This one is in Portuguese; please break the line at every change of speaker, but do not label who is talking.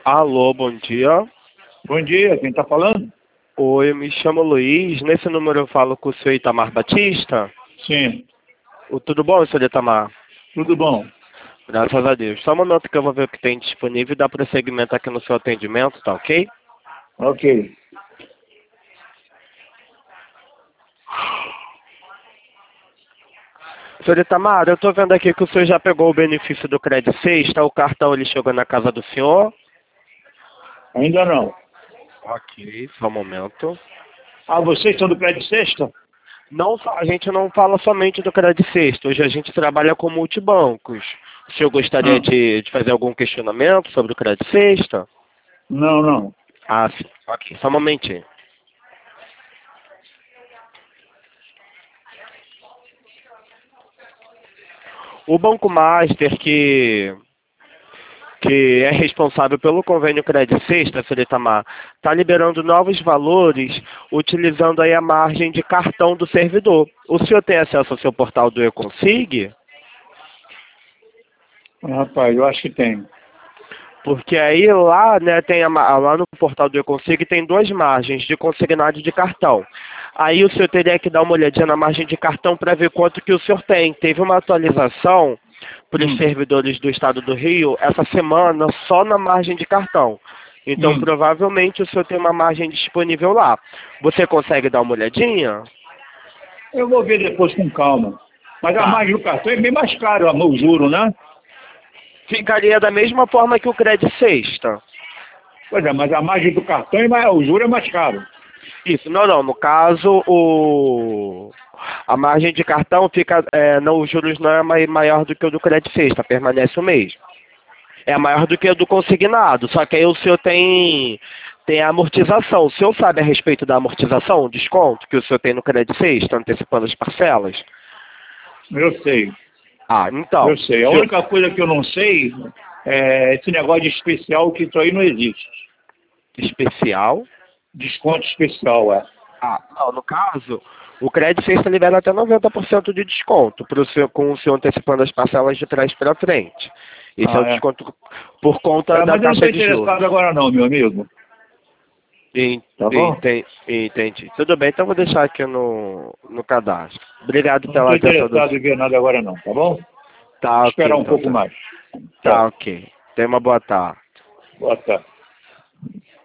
Alô, bom dia.
Bom dia, quem está falando?
Oi, eu me chamo Luiz. Nesse número eu falo com o senhor Itamar Batista.
Sim,
Tudo bom, senhor Itamar?
tudo bom.
Graças a Deus. Só um momento que eu vou ver o que tem disponível e dar prosseguimento aqui no seu atendimento, tá ok?
Ok.
Senhor Itamar, eu estou vendo aqui que o senhor já pegou o benefício do Crédito Sexta. O cartão ele chegou na casa do senhor.
Ainda não.
Ok, só um momento.
Ah, vocês são do Prédio Sexta?
Não, a gente não fala somente do Crédito Sexta. Hoje a gente trabalha com multibancos. O senhor gostaria
Ah,
de fazer algum questionamento sobre o Crédito Sexta?
não, não.
Ah, sim. Ok, só um momentinho. O Banco Master, que é responsável pelo convênio Crédito Sexta, Sr. Itamar, está liberando novos valores utilizando aí a margem de cartão do servidor. O senhor tem acesso ao seu portal do Econsig?
Rapaz, eu acho que tem.
Porque aí lá, né, lá no portal do Econsig tem duas margens, de consignado e de cartão. Aí o senhor teria que dar uma olhadinha na margem de cartão para ver quanto que o senhor tem. Teve uma atualização para os
Hum,
servidores do estado do Rio essa semana só na margem de cartão. Então
hum.
provavelmente o senhor tem uma margem disponível lá. Você consegue dar uma olhadinha?
Eu vou ver depois com calma. Mas a
Tá.
margem do cartão é bem mais caro, o juro, né?
Ficaria da mesma forma que o Crédito Sexta.
Pois é, mas a margem do cartão, o juro é mais caro.
Isso, não, no caso, a margem de cartão fica, não, os juros não é maior do que o do Crédito Sexta, permanece o mesmo. É maior do que o do consignado, só que aí o senhor tem a amortização. O senhor sabe a respeito da amortização, o desconto que o senhor tem no Crédito Sexta, antecipando as parcelas?
Eu sei,
Ah, então,
eu sei. A
se-
única coisa que eu não sei é esse negócio de especial, que isso aí não existe.
especial.
Desconto especial, é.
Ah, não, no caso, o Crédito Sexta libera até 90% de desconto com o senhor antecipando as parcelas de trás para frente. Esse é o
Ah, é.
desconto por conta da
Mas eu não estou
taxa de juros.
interessado agora não, meu amigo. Tá bom?
Entendi. Tudo bem, então vou deixar aqui no cadastro. Obrigado
Não
pela
estou
atenção
interessado em ver nada agora não, tá bom?
Tá ok,
Esperar um
então.
pouco mais.
Tá
Tchau.
ok. Tenha uma boa tarde.
Boa tarde.